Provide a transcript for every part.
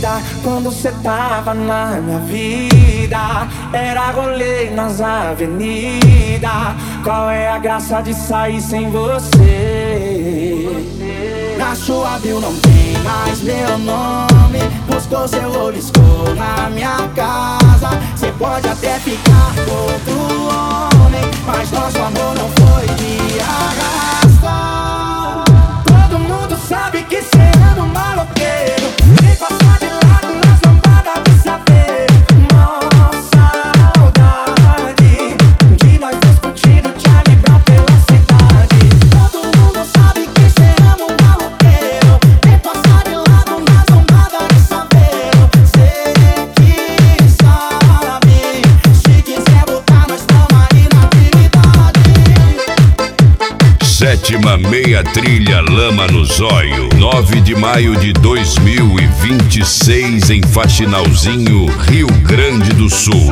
Quando cê tava na minha vida, era rolê nas avenidas. Qual é a graça de sair sem você? Na sua bio não tem mais meu nome, postou seu olho escuro na minha casa. Cê pode até ficar com outro homem, mas nosso amor não foi de arrasta. Todo mundo sabe que cê anda um maloqueiro, nem passar de lado nas lambadas de saber. Nossa saudade de nós discutindo Charlie Brown pela cidade. Todo mundo sabe que cê anda um maloqueiro, nem passar de lado nas lambadas de saber. Cê que sabe, se quiser botar nós tamo aí na atividade. Sétima Meia Trilha Lama no Zóio, 9 de maio de 2026 em Faxinalzinho, Rio Grande do Sul.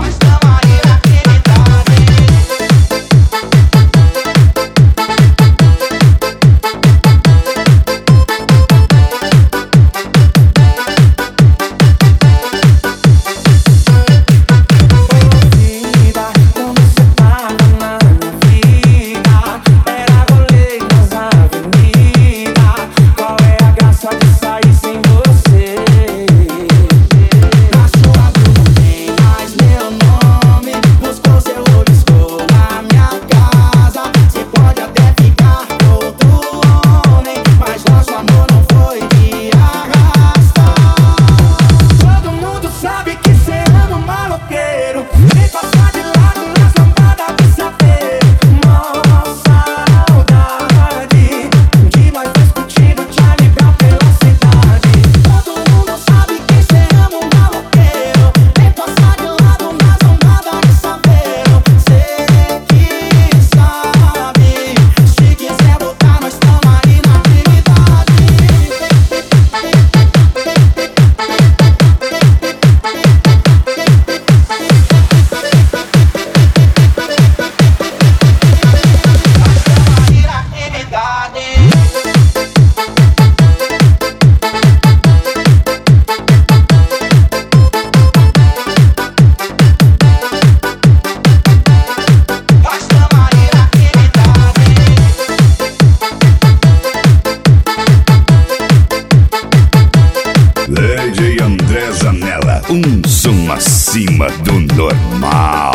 DJ André Zanella, um som acima do normal.